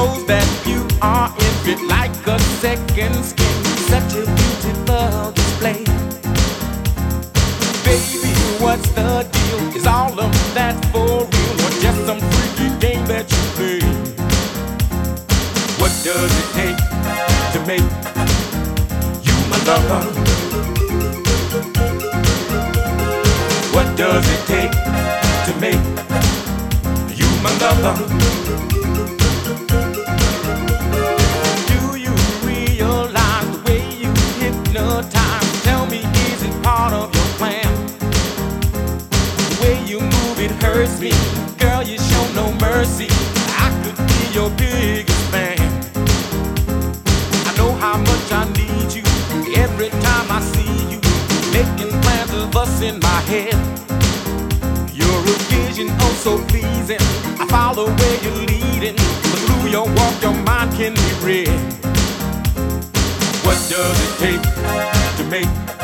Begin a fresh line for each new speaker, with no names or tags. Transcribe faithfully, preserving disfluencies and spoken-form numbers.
shows that you are in fit like a second skin. Such a beautiful display. Baby, what's the deal? Is all of that for real or just some freaky game that you play? What does it take to make you my lover? What does it take to make you my lover? Do you realize the way you hypnotize? Tell me, is it part of your plan? The way you move, it hurts me. Girl, you show no mercy. I could be your biggest fan. I know how much I need you. Every time I see you, making plans of us in my head. You're a vision, oh so pleasing. I follow where you're leading, but through your walk, your mind can be read. What does it take to make